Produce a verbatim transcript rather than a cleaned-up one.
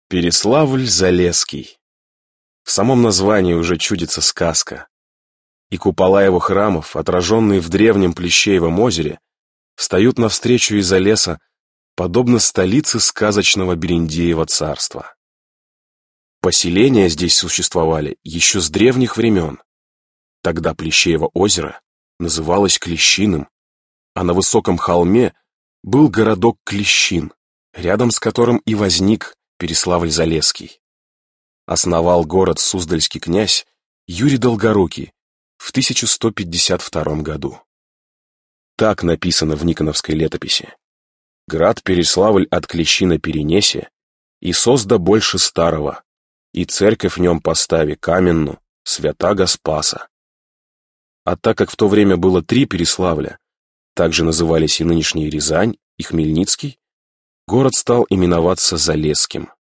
Переславль-Залесский. В самом названии уже чудится сказка. И купола его храмов, отраженные в древнем Плещеевом озере, встают навстречу из-за леса, подобно столице сказочного Берендеева царства. Поселения здесь существовали еще с древних времен. Тогда Плещеево озеро называлось Клещиным, а на высоком холме был городок Клещин, рядом с которым и возник Переславль-Залесский. Основал город суздальский князь Юрий Долгорукий в тысяча сто пятьдесят втором году. Так написано в Никоновской летописи. «Град Переславль от Клещина перенесе, и созда больше старого, и церковь в нем постави каменну, святаго Спаса». А так как в то время было три Переславля, также назывались и нынешние Рязань, и Хмельницкий, город стал именоваться Залесским.